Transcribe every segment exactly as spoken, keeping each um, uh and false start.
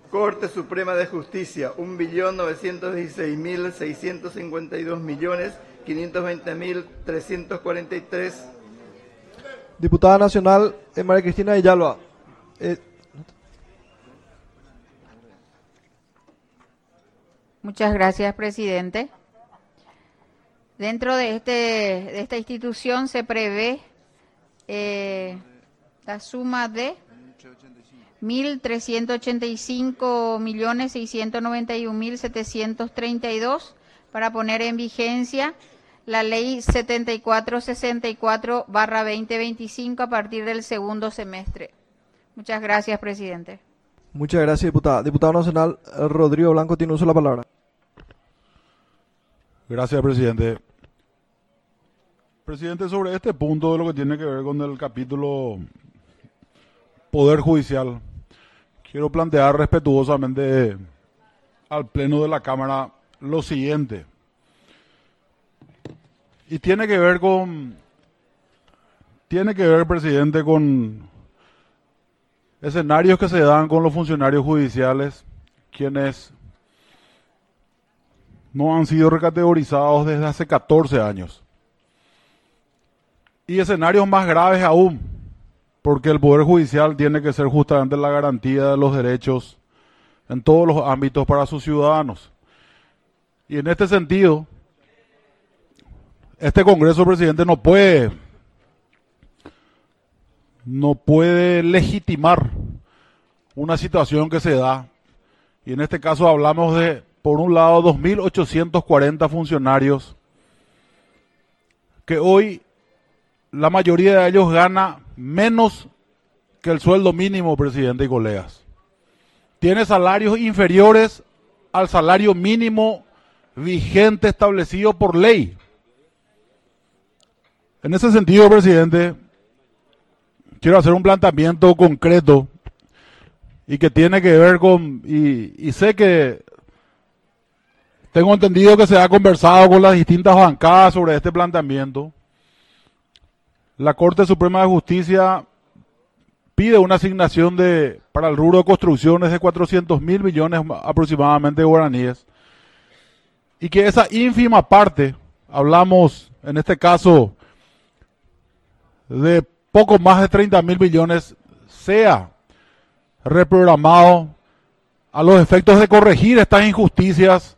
Corte Suprema de Justicia, un billón novecientos dieciséis mil seiscientos cincuenta y dos millones quinientos veinte mil trescientos cuarenta y tres. Diputada Nacional eh, María Cristina Villalba. Eh, Muchas gracias, presidente. Dentro de, este, de esta institución se prevé eh, la suma de mil trescientos ochenta y cinco millones seiscientos noventa y un mil setecientos treinta y dos para poner en vigencia la ley setenta y cuatro sesenta y cuatro barra veinte veinticinco a partir del segundo semestre. Muchas gracias, presidente. Muchas gracias, diputada. Diputado Nacional Rodrigo Blanco tiene uso de la palabra. Gracias, presidente. Presidente, sobre este punto de lo que tiene que ver con el capítulo Poder Judicial, quiero plantear respetuosamente al Pleno de la Cámara lo siguiente. Y tiene que ver con, tiene que ver, presidente, con escenarios que se dan con los funcionarios judiciales, quienes no han sido recategorizados desde hace catorce años. Y escenarios más graves aún, porque el Poder Judicial tiene que ser justamente la garantía de los derechos en todos los ámbitos para sus ciudadanos. Y en este sentido, este Congreso, presidente, no puede, no puede legitimar una situación que se da. Y en este caso hablamos de, por un lado, dos mil ochocientos cuarenta funcionarios que hoy la mayoría de ellos gana menos que el sueldo mínimo, presidente y colegas. Tiene salarios inferiores al salario mínimo vigente establecido por ley. En ese sentido, presidente, quiero hacer un planteamiento concreto y que tiene que ver con, y, y sé que tengo entendido que se ha conversado con las distintas bancadas sobre este planteamiento. La Corte Suprema de Justicia pide una asignación de para el rubro de construcciones de cuatrocientos mil millones aproximadamente de guaraníes y que esa ínfima parte, hablamos en este caso de poco más de treinta mil millones, sea reprogramado a los efectos de corregir estas injusticias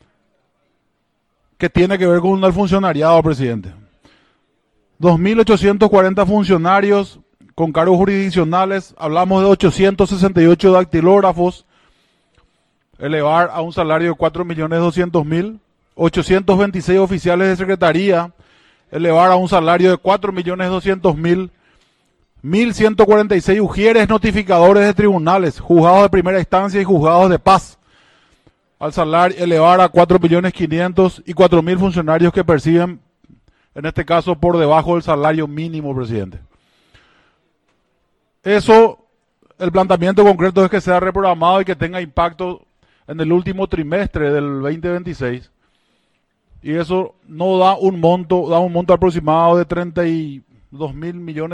que tiene que ver con el funcionariado, presidente. dos mil ochocientos cuarenta funcionarios con cargos jurisdiccionales, hablamos de ochocientos sesenta y ocho dactilógrafos, elevar a un salario de cuatro millones doscientos mil, ochocientos veintiséis oficiales de secretaría, elevar a un salario de cuatro millones doscientos mil, mil ciento cuarenta y seis ujieres notificadores de tribunales, juzgados de primera instancia y juzgados de paz, al salario elevar a cuatro millones quinientos y cuatro mil funcionarios que perciben, en este caso, por debajo del salario mínimo, presidente. Eso, el planteamiento concreto es que sea reprogramado y que tenga impacto en el último trimestre del veinte veintiséis. Y eso no da un monto, da un monto aproximado de treinta y dos mil millones.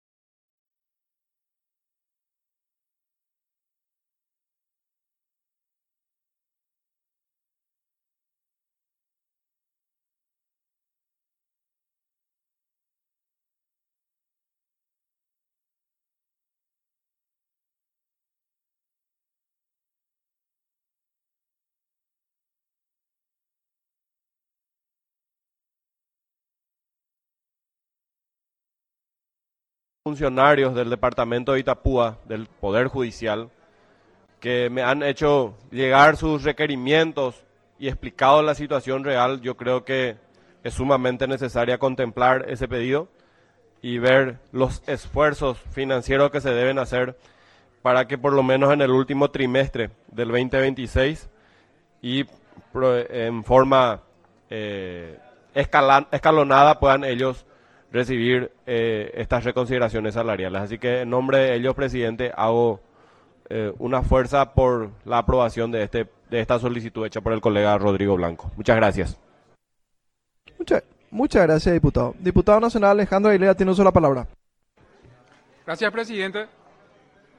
Funcionarios del departamento de Itapúa, del Poder Judicial, que me han hecho llegar sus requerimientos y explicado la situación real. Yo creo que es sumamente necesaria contemplar ese pedido y ver los esfuerzos financieros que se deben hacer para que por lo menos en el último trimestre del veinte veintiséis y en forma eh, escala, escalonada puedan ellos recibir eh, estas reconsideraciones salariales. Así que en nombre de ellos, presidente, hago eh, una fuerza por la aprobación de este de esta solicitud hecha por el colega Rodrigo Blanco. Muchas gracias. Muchas, muchas gracias, diputado. Diputado Nacional Alejandro Aguilera tiene uso de la palabra. Gracias, presidente.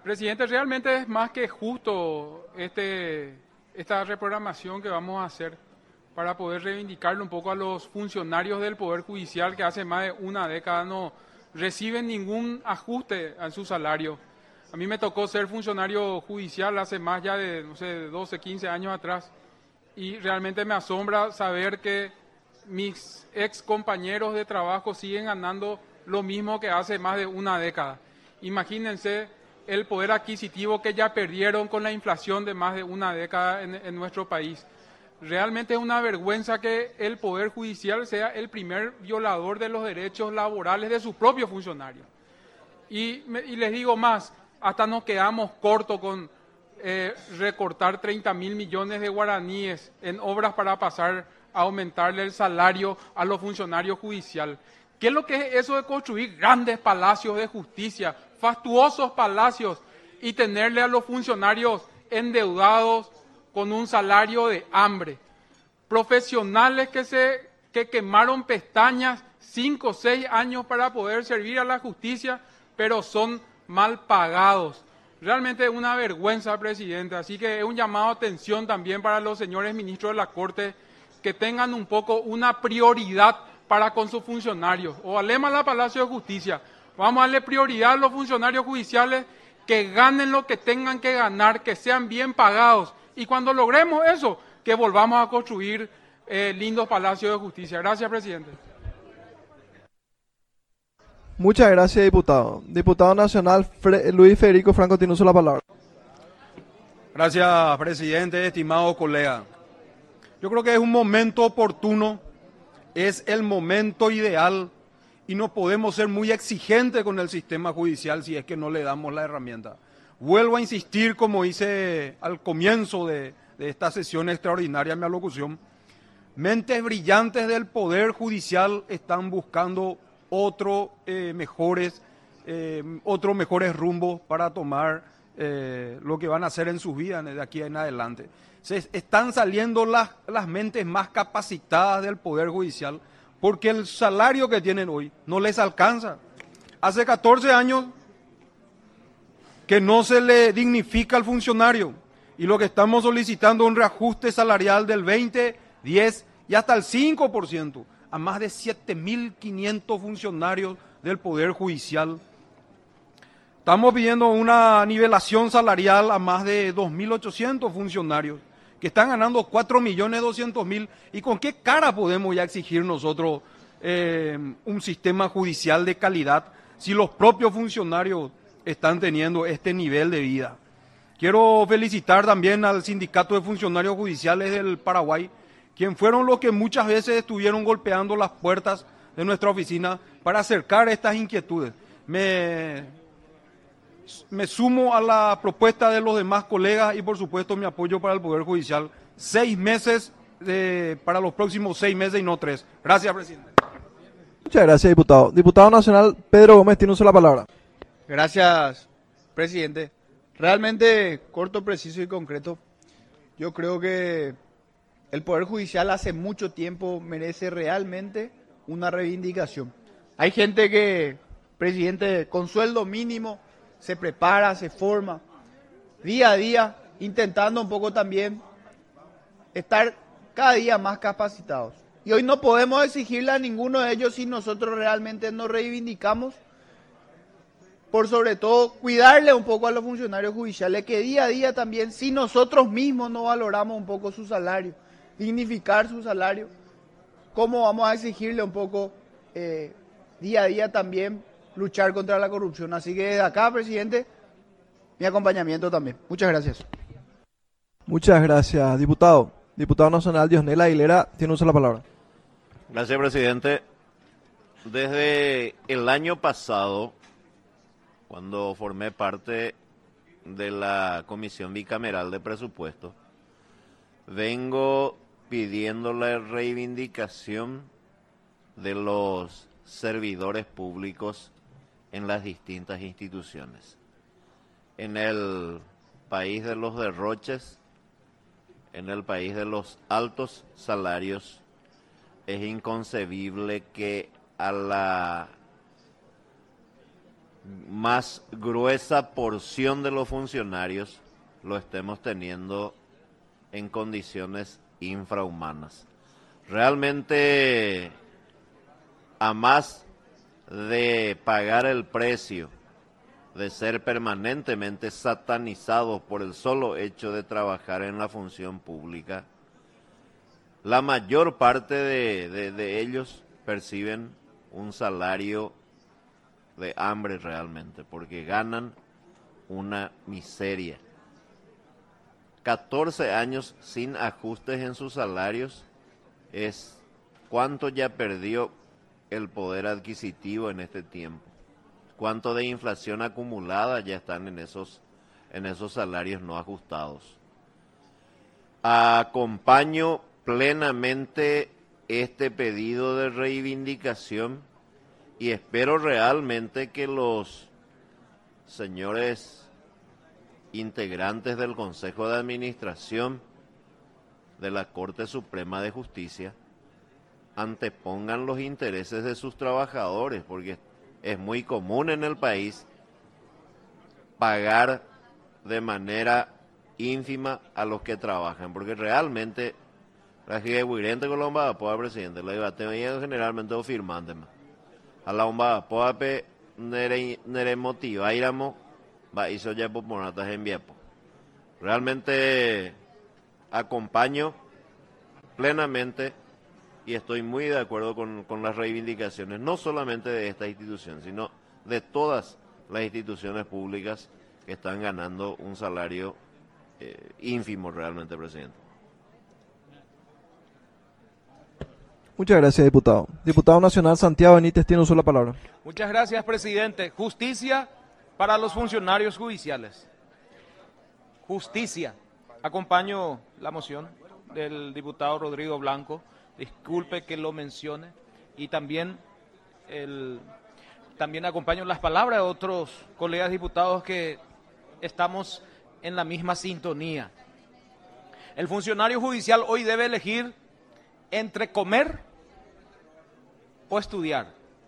Presidente, realmente es más que justo este, esta reprogramación que vamos a hacer para poder reivindicarle un poco a los funcionarios del Poder Judicial que hace más de una década no reciben ningún ajuste a su salario. A mí me tocó ser funcionario judicial hace más ya de, no sé, doce, quince años atrás, y realmente me asombra saber que mis ex compañeros de trabajo siguen ganando lo mismo que hace más de una década. Imagínense el poder adquisitivo que ya perdieron con la inflación de más de una década en, en nuestro país. Realmente es una vergüenza que el Poder Judicial sea el primer violador de los derechos laborales de sus propios funcionarios. Y, me, y les digo más, hasta nos quedamos cortos con eh, recortar treinta mil millones de guaraníes en obras para pasar a aumentarle el salario a los funcionarios judiciales. ¿Qué es lo que es eso de construir grandes palacios de justicia, fastuosos palacios, y tenerle a los funcionarios endeudados con un salario de hambre? Profesionales que se que quemaron pestañas cinco o seis años para poder servir a la justicia, pero son mal pagados. Realmente es una vergüenza, presidente. Así que es un llamado a atención también para los señores ministros de la Corte, que tengan un poco una prioridad para con sus funcionarios. O alema la Palacio de Justicia. Vamos a darle prioridad a los funcionarios judiciales, que ganen lo que tengan que ganar, que sean bien pagados. Y cuando logremos eso, que volvamos a construir eh, lindos palacios de justicia. Gracias, presidente. Muchas gracias, diputado. Diputado nacional Fre Luis Federico Franco, tiene uso la palabra. Gracias, presidente, estimado colega. Yo creo que es un momento oportuno, es el momento ideal, y no podemos ser muy exigentes con el sistema judicial si es que no le damos la herramienta. Vuelvo a insistir, como hice al comienzo de, de esta sesión extraordinaria, mi alocución, mentes brillantes del Poder Judicial están buscando otro, eh, mejores, eh, otros mejores rumbos para tomar eh, lo que van a hacer en sus vidas de aquí en adelante. Se están saliendo las, las mentes más capacitadas del Poder Judicial, porque el salario que tienen hoy no les alcanza. Hace catorce años que no se le dignifica al funcionario, y lo que estamos solicitando es un reajuste salarial del veinte, diez y hasta el cinco por ciento a más de siete mil quinientos funcionarios del Poder Judicial. Estamos pidiendo una nivelación salarial a más de dos mil ochocientos funcionarios que están ganando cuatro millones doscientos mil. ¿Y con qué cara podemos ya exigir nosotros eh, un sistema judicial de calidad si los propios funcionarios están teniendo este nivel de vida? Quiero felicitar también al Sindicato de Funcionarios Judiciales del Paraguay, quien fueron los que muchas veces estuvieron golpeando las puertas de nuestra oficina para acercar estas inquietudes. Me, me sumo a la propuesta de los demás colegas y por supuesto mi apoyo para el Poder Judicial. Seis meses de, para los próximos seis meses y no tres. Gracias, presidente. Muchas gracias, diputado. Diputado nacional Pedro Gómez, tiene uso la palabra. Gracias, presidente. Realmente corto, preciso y concreto. Yo creo que el Poder Judicial hace mucho tiempo merece realmente una reivindicación. Hay gente que, presidente, con sueldo mínimo se prepara, se forma día a día, intentando un poco también estar cada día más capacitados. Y hoy no podemos exigirle a ninguno de ellos si nosotros realmente nos reivindicamos, por sobre todo cuidarle un poco a los funcionarios judiciales, que día a día también, si nosotros mismos no valoramos un poco su salario, dignificar su salario, ¿cómo vamos a exigirle un poco eh, día a día también luchar contra la corrupción? Así que desde acá, presidente, mi acompañamiento también. Muchas gracias. Muchas gracias, diputado. Diputado nacional Diosnel Aguilera, tiene uso la palabra. Gracias, presidente. Desde el año pasado, cuando formé parte de la Comisión Bicameral de Presupuestos, vengo pidiendo la reivindicación de los servidores públicos en las distintas instituciones. En el país de los derroches, en el país de los altos salarios, es inconcebible que a la más gruesa porción de los funcionarios lo estemos teniendo en condiciones infrahumanas. Realmente, a más de pagar el precio de ser permanentemente satanizados por el solo hecho de trabajar en la función pública, la mayor parte de, de, de ellos perciben un salario de hambre realmente, porque ganan una miseria. catorce años sin ajustes en sus salarios es cuánto ya perdió el poder adquisitivo en este tiempo. Cuánto de inflación acumulada ya están en esos, en esos salarios no ajustados. Acompaño plenamente este pedido de reivindicación y espero realmente que los señores integrantes del Consejo de Administración de la Corte Suprema de Justicia antepongan los intereses de sus trabajadores, porque es muy común en el país pagar de manera ínfima a los que trabajan, porque realmente la gente con la bomba poa presidente la debate generalmente o firmante más a la bomba poa pe nere nere motiva iramo va hizo ya por monatas en viepo. Realmente acompaño plenamente y estoy muy de acuerdo con, con las reivindicaciones, no solamente de esta institución, sino de todas las instituciones públicas que están ganando un salario eh, ínfimo realmente, presidente. Muchas gracias, diputado. Diputado Nacional Santiago Benítez tiene uso de la palabra. Muchas gracias, presidente. Justicia para los funcionarios judiciales. Justicia. Acompaño la moción del diputado Rodrigo Blanco. Disculpe que lo mencione. Y también, el, también acompaño las palabras de otros colegas diputados que estamos en la misma sintonía. El funcionario judicial hoy debe elegir entre comer o estudiar,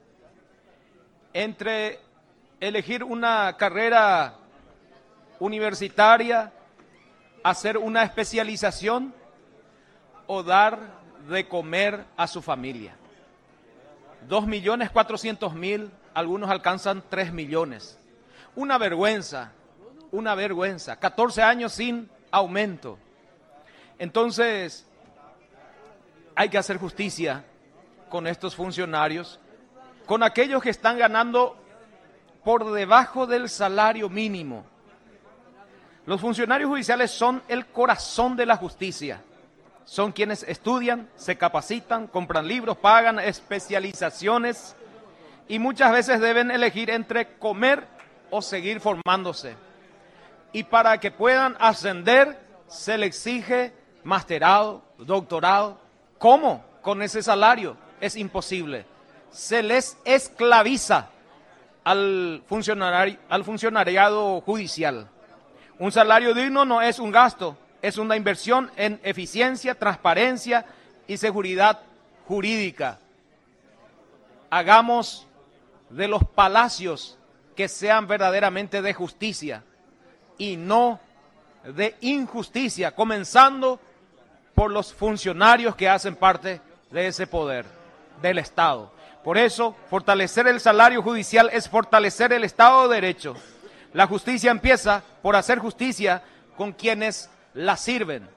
entre elegir una carrera universitaria, hacer una especialización o dar de comer a su familia. Dos millones cuatrocientos mil, algunos alcanzan tres millones. Una vergüenza, una vergüenza. catorce años sin aumento. Entonces, hay que hacer justicia con estos funcionarios, con aquellos que están ganando por debajo del salario mínimo. Los funcionarios judiciales son el corazón de la justicia. Son quienes estudian, se capacitan, compran libros, pagan especializaciones y muchas veces deben elegir entre comer o seguir formándose. Y para que puedan ascender, se les exige masterado, doctorado. ¿Cómo? Con ese salario es imposible. Se les esclaviza al funcionari- al funcionariado judicial. Un salario digno no es un gasto, es una inversión en eficiencia, transparencia y seguridad jurídica. Hagamos de los palacios que sean verdaderamente de justicia y no de injusticia, comenzando por los funcionarios que hacen parte de ese poder, del Estado. Por eso, fortalecer el salario judicial es fortalecer el Estado de Derecho. La justicia empieza por hacer justicia con quienes la sirven.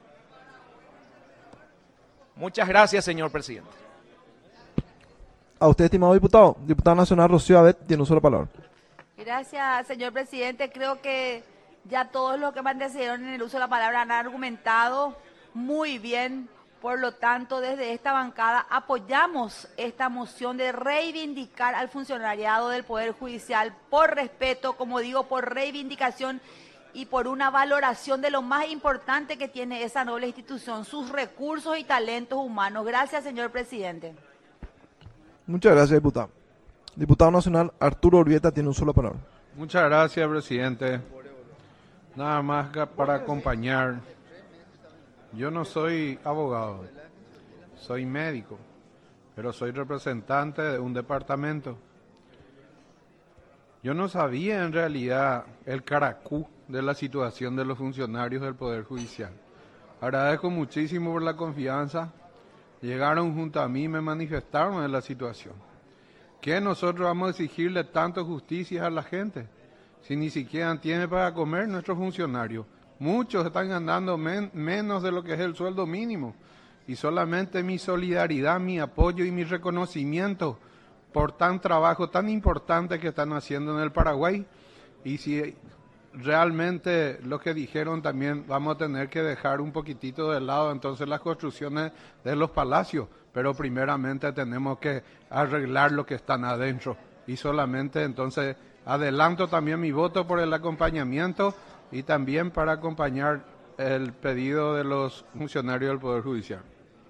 Muchas gracias, señor presidente. A usted, estimado diputado. Diputado Nacional Rocío Abet tiene uso de la palabra. Gracias, señor presidente. Creo que ya todos los que me antecedieron en el uso de la palabra han argumentado muy bien. Por lo tanto, desde esta bancada apoyamos esta moción de reivindicar al funcionariado del Poder Judicial por respeto, como digo, por reivindicación y por una valoración de lo más importante que tiene esa noble institución, sus recursos y talentos humanos. Gracias, señor presidente. Muchas gracias, diputado. Diputado Nacional Arturo Urbieta tiene uso de la palabra. Muchas gracias, presidente. Nada más que para acompañar. Yo no soy abogado, soy médico, pero soy representante de un departamento. Yo no sabía en realidad el caracú de la situación de los funcionarios del Poder Judicial. Agradezco muchísimo por la confianza. Llegaron junto a mí y me manifestaron de la situación. ¿Qué nosotros vamos a exigirle tanto justicia a la gente? Si ni siquiera tiene para comer nuestros funcionarios. Muchos están ganando men- menos de lo que es el sueldo mínimo. Y solamente mi solidaridad, mi apoyo y mi reconocimiento por tan trabajo tan importante que están haciendo en el Paraguay. Y si realmente lo que dijeron también vamos a tener que dejar un poquitito de lado entonces las construcciones de los palacios, pero primeramente tenemos que arreglar lo que están adentro. Y solamente entonces adelanto también mi voto por el acompañamiento y también para acompañar el pedido de los funcionarios del Poder Judicial.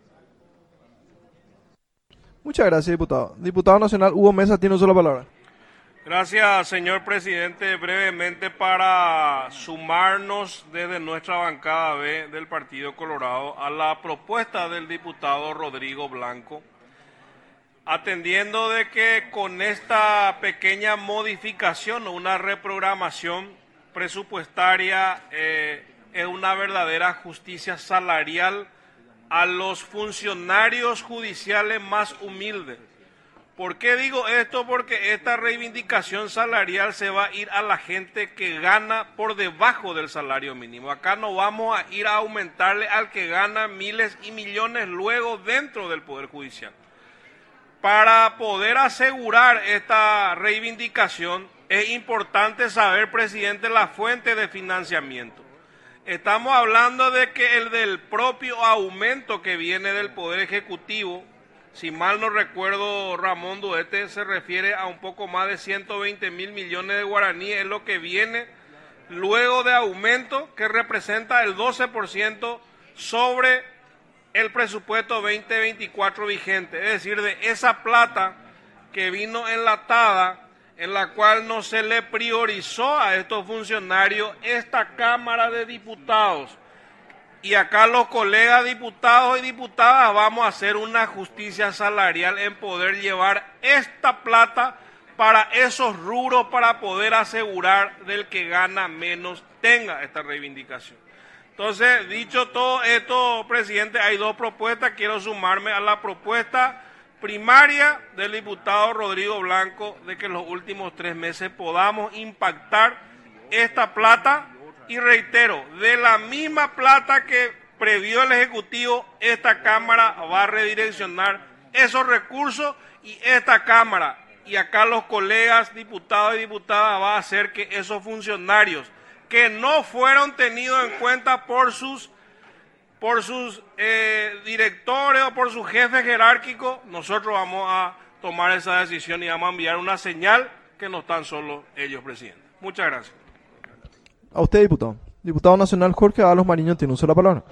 Muchas gracias, diputado. Diputado nacional Hugo Mesa tiene una sola palabra. Gracias, señor presidente. Brevemente para sumarnos desde nuestra bancada B del Partido Colorado a la propuesta del diputado Rodrigo Blanco, atendiendo de que con esta pequeña modificación o una reprogramación presupuestaria eh, es una verdadera justicia salarial a los funcionarios judiciales más humildes. ¿Por qué digo esto? Porque esta reivindicación salarial se va a ir a la gente que gana por debajo del salario mínimo. Acá no vamos a ir a aumentarle al que gana miles y millones luego dentro del Poder Judicial. Para poder asegurar esta reivindicación es importante saber, presidente, la fuente de financiamiento. Estamos hablando de que el del propio aumento que viene del Poder Ejecutivo, si mal no recuerdo, Ramón Duete, se refiere a un poco más de ciento veinte mil millones de guaraníes, es lo que viene luego de aumento que representa el doce por ciento sobre el presupuesto veinte veinticuatro vigente, es decir, de esa plata que vino enlatada, en la cual no se le priorizó a estos funcionarios esta Cámara de Diputados. Y acá los colegas diputados y diputadas vamos a hacer una justicia salarial en poder llevar esta plata para esos rubros para poder asegurar del que gana menos tenga esta reivindicación. Entonces, dicho todo esto, presidente, hay dos propuestas. Quiero sumarme a la propuesta primaria del diputado Rodrigo Blanco de que en los últimos tres meses podamos impactar esta plata y reitero, de la misma plata que previó el Ejecutivo, esta Cámara va a redireccionar esos recursos y esta Cámara y acá los colegas diputados y diputadas va a hacer que esos funcionarios que no fueron tenidos en cuenta por sus por sus eh, directores o por sus jefes jerárquicos, nosotros vamos a tomar esa decisión y vamos a enviar una señal que no están solo ellos, presidente. Muchas gracias. A usted, diputado. Diputado nacional Jorge Ábalos Mariño tiene una sola palabra.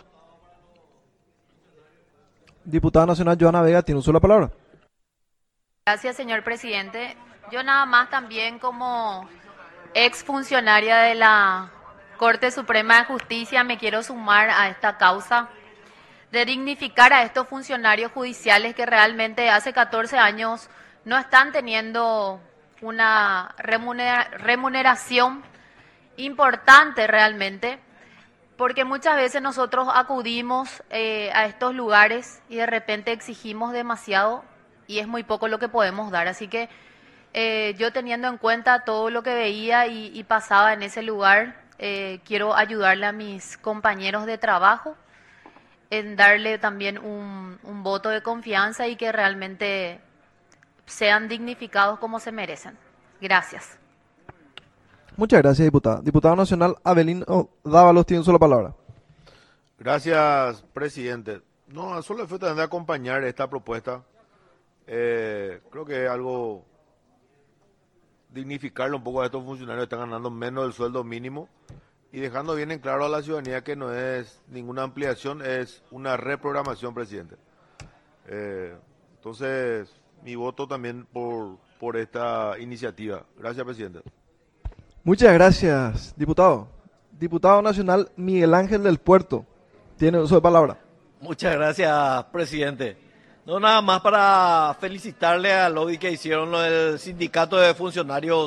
Diputada nacional Joana Vega tiene una sola palabra. Gracias, señor presidente. Yo nada más también como exfuncionaria de la Corte Suprema de Justicia me quiero sumar a esta causa de dignificar a estos funcionarios judiciales que realmente hace catorce años no están teniendo una remunera- remuneración importante realmente, porque muchas veces nosotros acudimos eh, a estos lugares y de repente exigimos demasiado y es muy poco lo que podemos dar. Así que eh, yo teniendo en cuenta todo lo que veía y, y pasaba en ese lugar, Eh, quiero ayudarle a mis compañeros de trabajo en darle también un, un voto de confianza y que realmente sean dignificados como se merecen. Gracias. Muchas gracias, diputada. Diputado nacional Abelino Dávalos tiene una sola palabra. Gracias, presidente. No, solo fue también de acompañar esta propuesta. Eh, creo que es algo dignificarle un poco a estos funcionarios que están ganando menos del sueldo mínimo y dejando bien en claro a la ciudadanía que no es ninguna ampliación, es una reprogramación, presidente. Eh, entonces, mi voto también por, por esta iniciativa. Gracias, presidente. Muchas gracias, diputado. Diputado nacional Miguel Ángel del Puerto tiene uso de palabra. Muchas gracias, presidente. No, nada más para felicitarle al lobby que hicieron lo del sindicato de funcionarios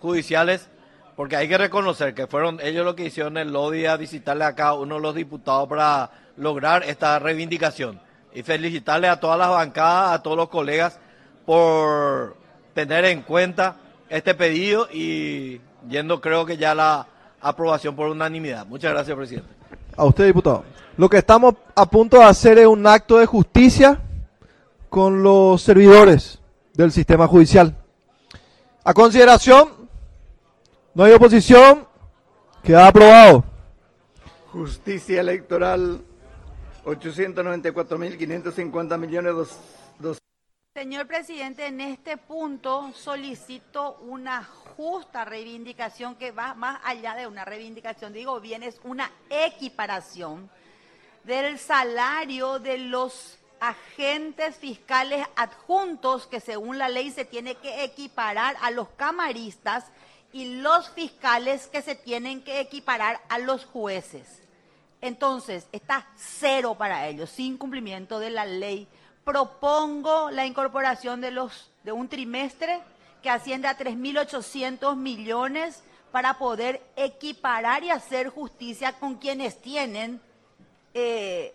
judiciales, porque hay que reconocer que fueron ellos los que hicieron el lobby a visitarle acá a uno de los diputados para lograr esta reivindicación. Y felicitarle a todas las bancadas, a todos los colegas por tener en cuenta este pedido y yendo creo que ya la aprobación por unanimidad. Muchas gracias, presidente. A usted, diputado. Lo que estamos a punto de hacer es un acto de justicia con los servidores del sistema judicial. A consideración, no hay oposición, queda aprobado. Justicia electoral, ochocientos noventa y cuatro mil quinientos cincuenta millones dos, dos. Señor presidente, en este punto solicito una justa reivindicación que va más allá de una reivindicación, digo bien, es una equiparación del salario de los agentes fiscales adjuntos que según la ley se tiene que equiparar a los camaristas y los fiscales que se tienen que equiparar a los jueces. Entonces, está cero para ellos, sin cumplimiento de la ley. Propongo la incorporación de los de un trimestre que asciende a tres mil ochocientos millones para poder equiparar y hacer justicia con quienes tienen eh,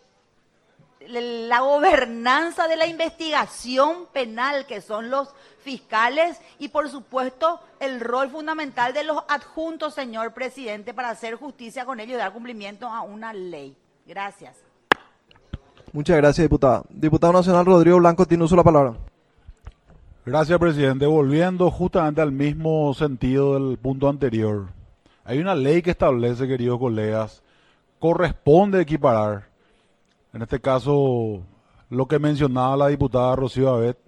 la gobernanza de la investigación penal, que son los fiscales, y por supuesto el rol fundamental de los adjuntos, señor presidente, para hacer justicia con ellos y dar cumplimiento a una ley. Gracias. Muchas gracias, diputada. Diputado nacional Rodrigo Blanco tiene uso de la palabra. Gracias, presidente. Volviendo justamente al mismo sentido del punto anterior. Hay una ley que establece, queridos colegas, corresponde equiparar. En este caso, lo que mencionaba la diputada Rocío Abet,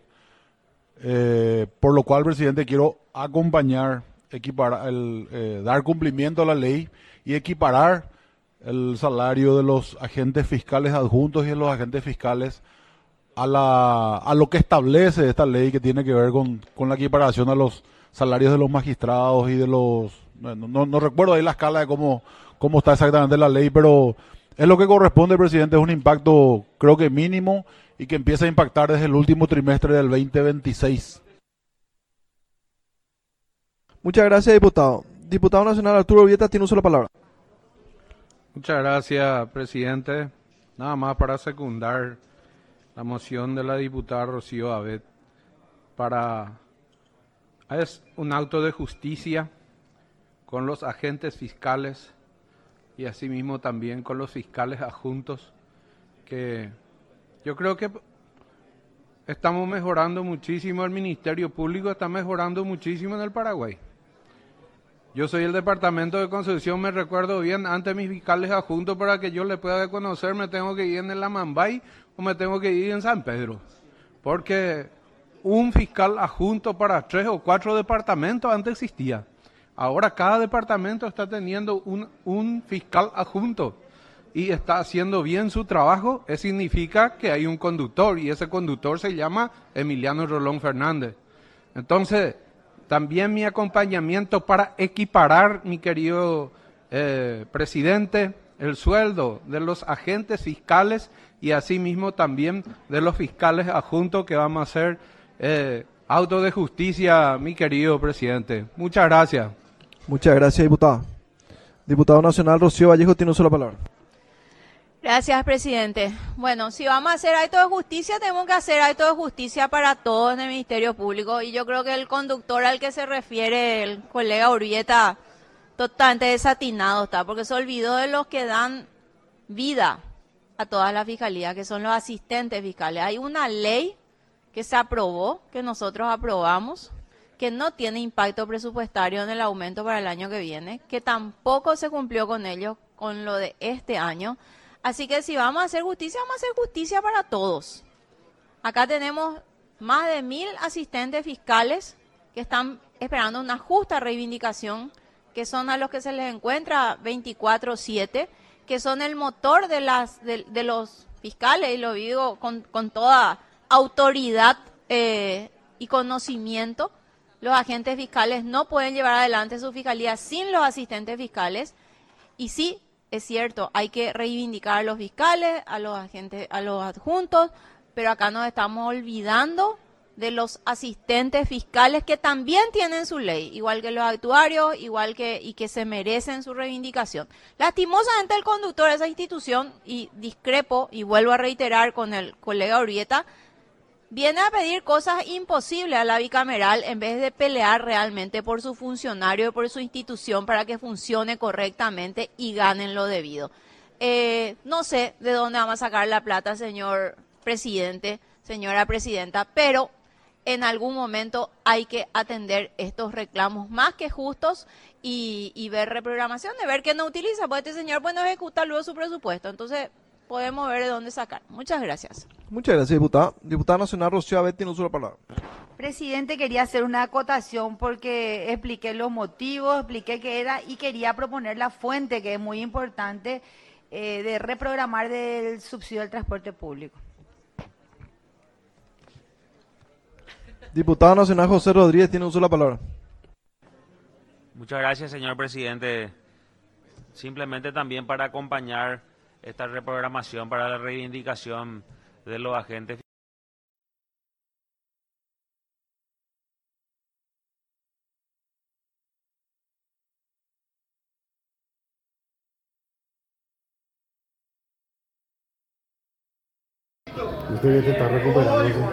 eh, por lo cual, presidente, quiero acompañar, equiparar, el, eh, dar cumplimiento a la ley y equiparar el salario de los agentes fiscales adjuntos y de los agentes fiscales a la a lo que establece esta ley, que tiene que ver con, con la equiparación a los salarios de los magistrados y de los... No, no, no recuerdo ahí la escala de cómo, cómo está exactamente la ley, pero es lo que corresponde, presidente. Es un impacto creo que mínimo y que empieza a impactar desde el último trimestre del veinte veintiséis. Muchas gracias, diputado. Diputado nacional Arturo Vieta tiene uso de la palabra. Muchas gracias, presidente. Nada más para secundar la moción de la diputada Rocío Abet para... Es un acto de justicia con los agentes fiscales y asimismo también con los fiscales adjuntos, que yo creo que estamos mejorando muchísimo, el Ministerio Público está mejorando muchísimo en el Paraguay. Yo soy el Departamento de Constitución, me recuerdo bien, antes mis fiscales adjuntos, para que yo le pueda conocer, me tengo que ir en el Amambay o me tengo que ir en San Pedro. Porque un fiscal adjunto para tres o cuatro departamentos antes existía. Ahora cada departamento está teniendo un, un fiscal adjunto y está haciendo bien su trabajo. Eso significa que hay un conductor y ese conductor se llama Emiliano Rolón Fernández. Entonces, también mi acompañamiento para equiparar, mi querido eh, presidente, el sueldo de los agentes fiscales y asimismo también de los fiscales adjuntos que vamos a hacer eh, auto de justicia, mi querido presidente. Muchas gracias. Muchas gracias, diputado. Diputado nacional Rocío Vallejo tiene uso de la palabra. Gracias, presidente. Bueno, si vamos a hacer acto de justicia, tenemos que hacer acto de justicia para todos en el Ministerio Público. Y yo creo que el conductor al que se refiere el colega Urbieta, totalmente desatinado está, porque se olvidó de los que dan vida a todas las fiscalías, que son los asistentes fiscales. Hay una ley que se aprobó, que nosotros aprobamos, que no tiene impacto presupuestario en el aumento para el año que viene, que tampoco se cumplió con ello, con lo de este año. Así que si vamos a hacer justicia, vamos a hacer justicia para todos. Acá tenemos más de mil asistentes fiscales que están esperando una justa reivindicación, que son a los que se les encuentra veinticuatro siete, que son el motor de las de, de los fiscales, y lo digo con, con toda autoridad eh, y conocimiento. Los agentes fiscales no pueden llevar adelante su fiscalía sin los asistentes fiscales. Y sí, es cierto, hay que reivindicar a los fiscales, a los agentes, a los adjuntos, pero acá nos estamos olvidando de los asistentes fiscales que también tienen su ley, igual que los actuarios, igual que y que se merecen su reivindicación. Lastimosamente el conductor de esa institución, y discrepo y vuelvo a reiterar con el colega Urbieta, viene a pedir cosas imposibles a la bicameral en vez de pelear realmente por su funcionario y por su institución para que funcione correctamente y ganen lo debido. Eh, no sé de dónde vamos a sacar la plata, señor presidente, señora presidenta, pero en algún momento hay que atender estos reclamos más que justos y, y ver reprogramación, de ver qué no utiliza, porque este señor puede no ejecutar luego su presupuesto. Entonces, podemos ver de dónde sacar. Muchas gracias. Muchas gracias, diputada. Diputada nacional Rocío Abet tiene uso de la palabra. Presidente, quería hacer una acotación porque expliqué los motivos, expliqué qué era y quería proponer la fuente, que es muy importante, eh, de reprogramar del subsidio al transporte público. Diputado nacional José Rodríguez tiene uso de la palabra. Muchas gracias, señor presidente. Simplemente también para acompañar esta reprogramación para la reivindicación de los agentes. Usted que está recuperando.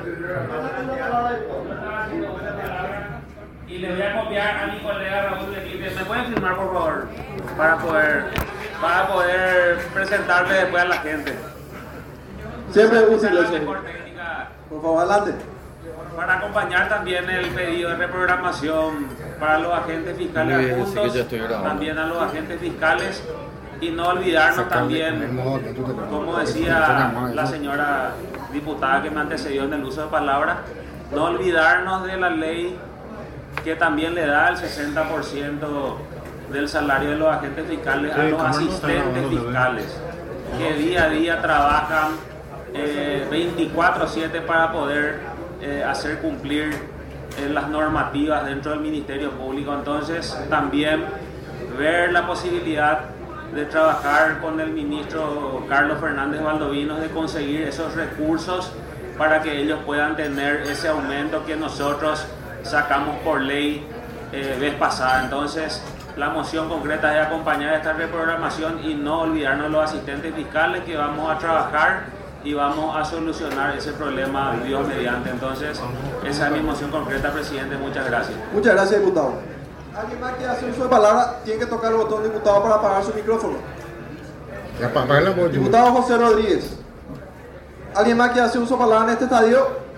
Y le voy a copiar a mi colega Raúl de Quinte. ¿Me pueden firmar, por favor? Para poder, para poder presentarle después a la gente. Siempre un silencio. Por favor, adelante. Para acompañar también el pedido de reprogramación para los agentes fiscales Muy bien, adjuntos, sí que ya estoy también a los agentes fiscales, y no olvidarnos Sacarle también, como decía la señora diputada que me antecedió en el uso de palabra, no olvidarnos de la ley que también le da el sesenta por ciento del salario de los agentes fiscales a los asistentes fiscales, que día a día trabajan eh, veinticuatro siete para poder eh, hacer cumplir eh, las normativas dentro del Ministerio Público. Entonces, también ver la posibilidad de trabajar con el ministro Carlos Fernández Valdovinos, de conseguir esos recursos para que ellos puedan tener ese aumento que nosotros sacamos por ley eh, vez pasada. Entonces, la moción concreta es acompañar esta reprogramación y no olvidarnos de los asistentes fiscales, que vamos a trabajar y vamos a solucionar ese problema, Dios mediante. Entonces, esa es mi moción concreta, presidente. Muchas gracias. Muchas gracias, diputado. ¿Alguien más quiere hacer uso de palabra? Tiene que tocar el botón, diputado, para apagar su micrófono. Diputado José Rodríguez. ¿Alguien más quiere hacer uso de palabra en este estadio?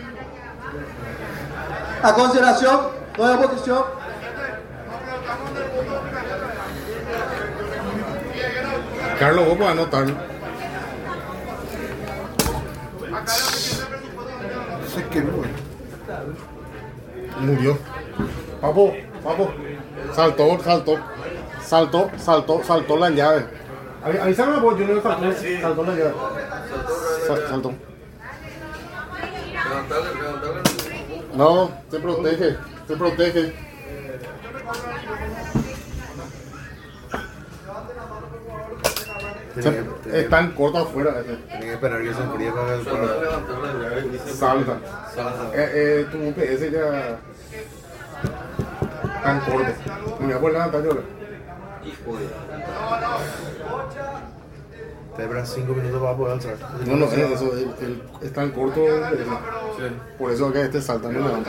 A consideración, no hay oposición. Carlos, vos podés anotarlo. Sé que no. Murió. Papo, papo. Saltó, saltó. Saltó, saltó, saltó la llave. Avísame, pues yo no le saltó, saltó la llave. Sal, saltó. No, se protege, se protege. Se, están cortos afuera. Tienen que esperar que se enfríe para el salta. Eh, eh, tu U P S ya tan corto. Me voy a poner la pantalla. Te esperas cinco minutos para poder alzar. No, no, eh, eso, el, el, es tan corto. Eh, sí. Por eso que este salta no levanta.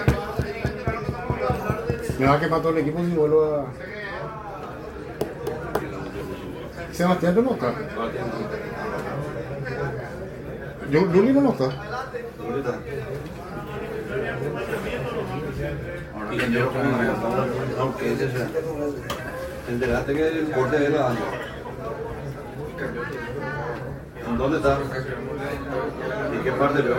Me va a quemar todo el equipo si vuelvo a. Sebastián no está. Yo, Luli no está. Aunque ese sea. ¿Te enteraste que el corte de la... ¿Dónde está? ¿En qué parte veo?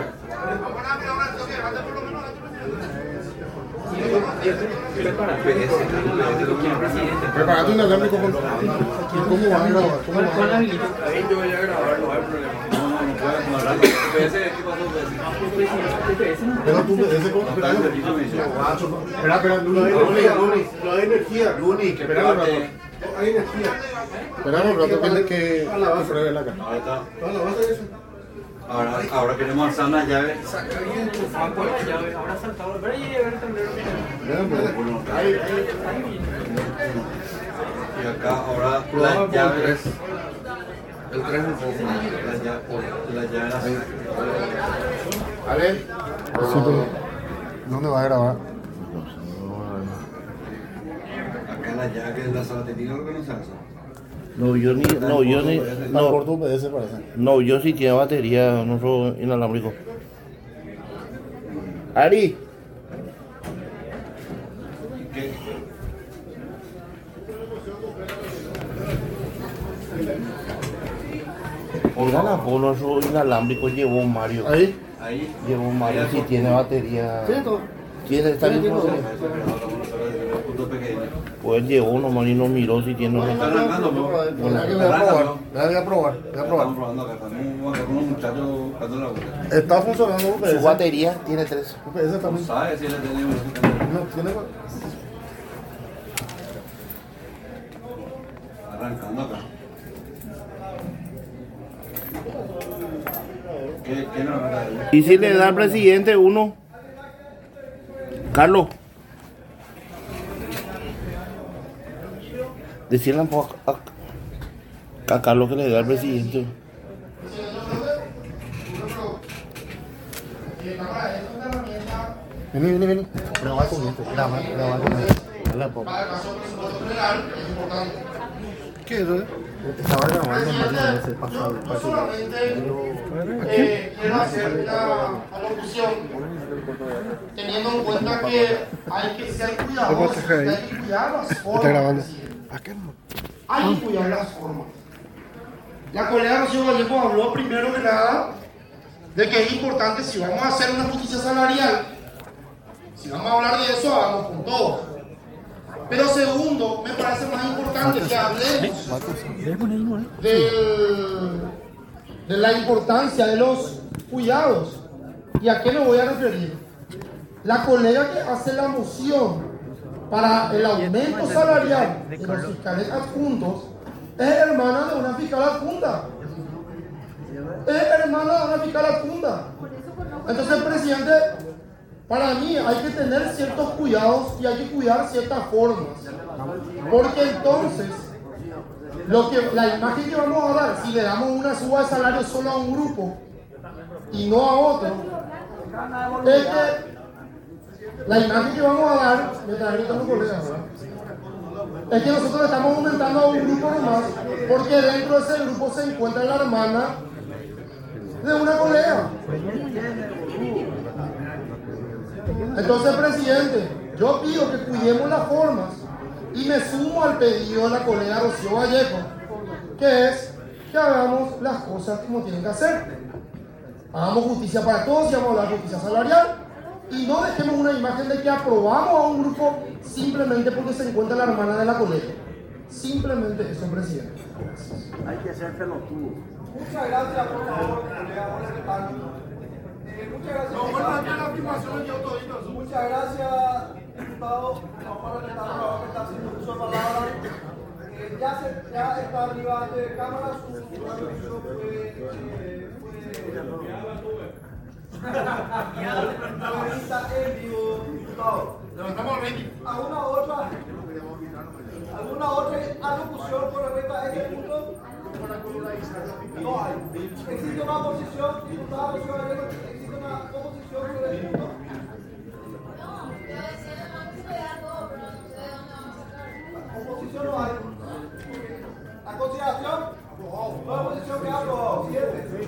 Prepárate una gráfica con... ¿Cómo vas a grabar? ¿Cómo vas a grabar? Ahí yo voy a grabar, no hay problema. No, no, no puedes no hablar. ¿P S qué pasó? Pero tú, ese con... Espera, espera, Luni. No hay energía, Luni. Espera un rato. Hay energía. Espera un rato, que que pruebe la cara. Ahí está. ¿La vas a hacer eso? Ahora, ahora queremos alzar las llaves. Saca bien tu fan por las llaves. Ahora saltado. Pero ahí debe entender. Y acá ahora las llaves. El tres es un poco. Las llaves así. Ale. ¿Dónde va a grabar? Acá la llave que es la sala técnica lo que no se hace. No, yo ni, no, yo ni, no, Por tu P D S parece. no, yo sí tiene batería, no soy inalámbrico. Ari. Oigan, a no soy inalámbrico, llevó Mario. Ahí. Ahí. Llevó Mario, si tiene batería. Tiene, está bien. Pues llevó uno, Mario, no miró si tiene. Voy a probar, voy a probar, voy a probar. Está funcionando U P S. Su batería tiene tres. U P S también. ¿Sabes si le tenemos? No, tiene. Arrancando acá. ¿Qué, qué no arranca? ¿Y si le da al presidente uno? Carlos. Decirle un poco a, a Carlos que le da al presidente. Vení, vení, vení. Graba con esto, graba, graba con esto. Dale poco. ¿Qué es eso? Estaba grabando más veces pasado. Eh, quiero hacer una alocución teniendo en cuenta que hay que ser cuidadosos, hay que cuidar las formas. Está grabando. Hay que cuidar las formas. La colega Rocío Vallejo habló primero que nada de que es importante, si vamos a hacer una justicia salarial, si vamos a hablar de eso, hagamos con todo. Pero segundo, me parece más importante que hablemos del, de la importancia de los cuidados. ¿Y a qué me voy a referir? La colega que hace la moción para el aumento salarial de los fiscales adjuntos es hermana de una fiscal adjunta. Es hermana de una fiscal adjunta. Entonces, presidente, para mí hay que tener ciertos cuidados y hay que cuidar ciertas formas. Porque entonces, lo que, la imagen que vamos a dar, si le damos una suba de salario solo a un grupo y no a otro, es que la imagen que vamos a dar, me están gritando colegas, ¿verdad? Es que nosotros le estamos aumentando a un grupo nomás, porque dentro de ese grupo se encuentra la hermana de una colega. Entonces, presidente, yo pido que cuidemos las formas y me sumo al pedido de la colega Rocío Vallejo, que es que hagamos las cosas como tienen que hacer. Hagamos justicia para todos y vamos a hablar de justicia salarial y no dejemos una imagen de que aprobamos a un grupo simplemente porque se encuentra la hermana de la colega. Simplemente eso, presidente. Hay que ser pelotudo. Muchas gracias, por favor, colega. Muchas gracias. No, bueno, aquí la afirmación yo todito. Muchas gracias, diputado. Vamos a respetar a que está haciendo uso de palabras. Eh, ya, se, ya está arriba de cámara, su anuncio fue. En vivo, diputado. Levantamos el rating. ¿Alguna otra? ¿Alguna otra alocución con respecto a este punto? No hay. ¿Existe una oposición, diputado? ¿Existe una oposición sobre el punto? Oposición no hay. ¿A consideración? No hay oposición que aprobado. Siguiente.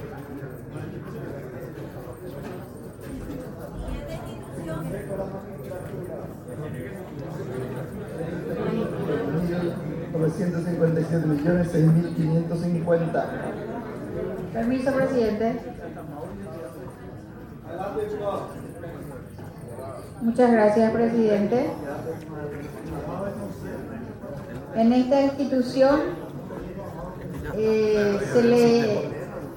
novecientos cincuenta y siete millones seis mil quinientos cincuenta. Permiso, presidente. Muchas gracias, presidente. En esta institución eh, se le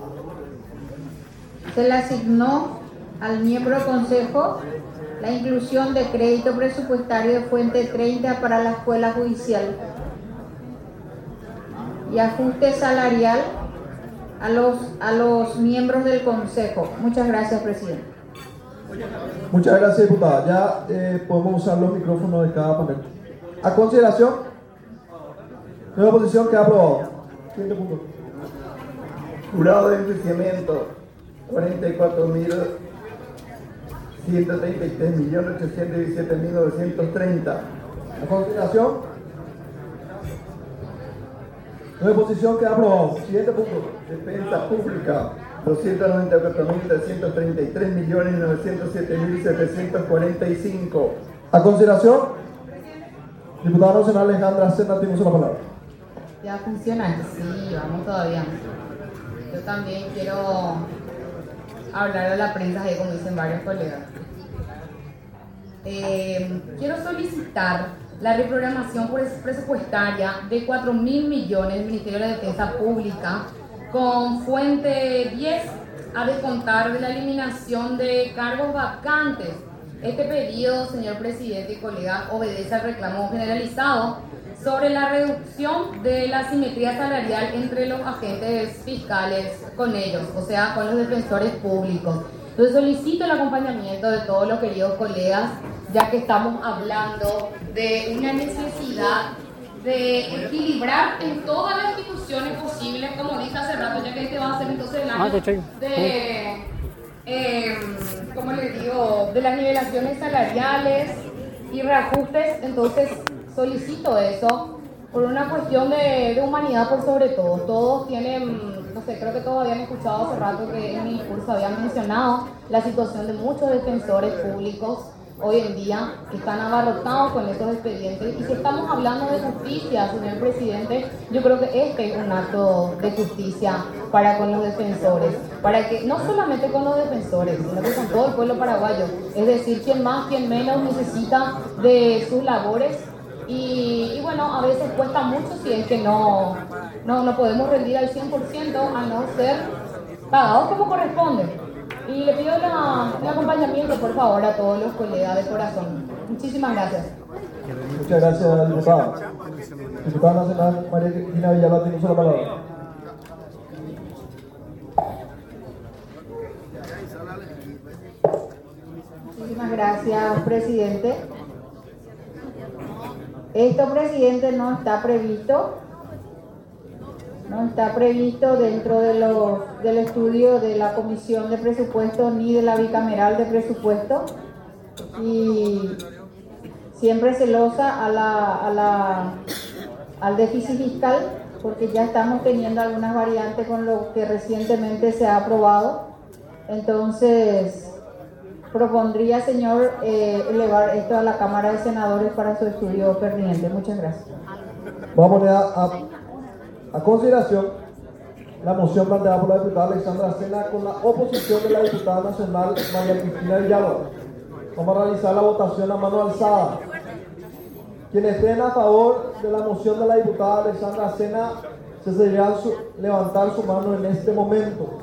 se le asignó al miembro del Consejo la inclusión de crédito presupuestario de fuente treinta para la Escuela Judicial y ajuste salarial a los, a los miembros del Consejo. Muchas gracias, presidente. Muchas gracias, diputada. Ya eh, podemos usar los micrófonos de cada panel. A consideración, nueva posición queda aprobado. Siguiente punto. Jurado de enjuiciamiento, cuarenta y cuatro mil ciento treinta y tres millones ochocientos diecisiete mil novecientos treinta. A continuación, nueva posición queda aprobado. Siguiente punto. Defensa pública, doscientos noventa y cuatro mil trescientos treinta y tres millones novecientos siete mil setecientos cuarenta y cinco. A consideración, diputada nacional Alejandra Sena, tiene la palabra. Ya funciona, sí, vamos todavía. Yo también quiero hablar a la prensa, ahí como dicen varios colegas. Eh, quiero solicitar la reprogramación presupuestaria de cuatro mil millones del Ministerio de la Defensa Pública con fuente diez a descontar de la eliminación de cargos vacantes. Este pedido, señor presidente y colegas, obedece al reclamo generalizado sobre la reducción de la simetría salarial entre los agentes fiscales con ellos, o sea, con los defensores públicos. Entonces solicito el acompañamiento de todos los queridos colegas, ya que estamos hablando de una necesidad de equilibrar en todas las instituciones posibles, como dije hace rato, ya que este va a ser entonces el año de, eh, ¿cómo les digo?, de las nivelaciones salariales y reajustes. Entonces solicito eso por una cuestión de, de humanidad por sobre todo. Todos tienen, no sé, creo que todos habían escuchado hace rato que en mi discurso habían mencionado la situación de muchos defensores públicos hoy en día que están abarrotados con estos expedientes. Y si estamos hablando de justicia, señor presidente, yo creo que este es un acto de justicia para con los defensores, para que no solamente con los defensores, sino que con todo el pueblo paraguayo, es decir, quien más, quien menos necesita de sus labores. Y, y bueno, a veces cuesta mucho si es que no, no, no podemos rendir al cien por ciento a no ser pagados como corresponde. Y le pido la, el acompañamiento, por favor, a todos los colegas de corazón. Muchísimas gracias. Muchas gracias, diputada. Diputada nacional María Cristina Villalba, tiene la palabra. Muchísimas gracias, presidente. Esto, presidente, no está previsto, no está previsto dentro de los, del estudio de la Comisión de Presupuestos ni de la Bicameral de Presupuestos, y siempre celosa a la, a la, al déficit fiscal, porque ya estamos teniendo algunas variantes con lo que recientemente se ha aprobado. Entonces propondría, señor, eh, elevar esto a la Cámara de Senadores para su estudio pertinente. Muchas gracias. Vamos a poner a, a, a consideración la moción planteada por la diputada Alexandra Sena con la oposición de la diputada nacional María Cristina Villalba. Vamos a realizar la votación a mano alzada. Quienes estén a favor de la moción de la diputada Alexandra Sena se deberán su, levantar su mano en este momento.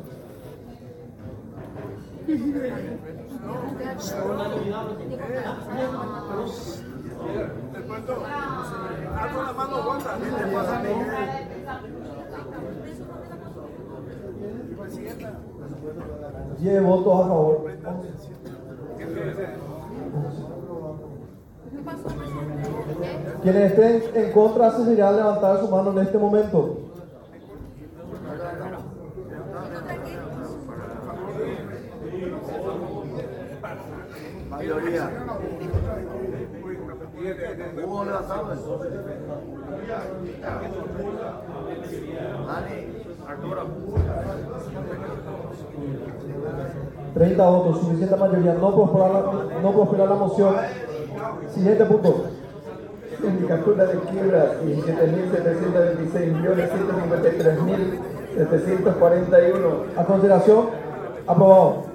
diez votos a favor. Quienes estén en contra se deberán levantar su mano en este momento. Mayoría. Hubo levantado eso. treinta votos, suficiente mayoría. No prospera la, no prospera la moción. Siguiente punto. Sindicatura de quiebras, diecisiete mil setecientos veintiséis millones ciento cincuenta y tres mil setecientos cuarenta y uno. A consideración, aprobado.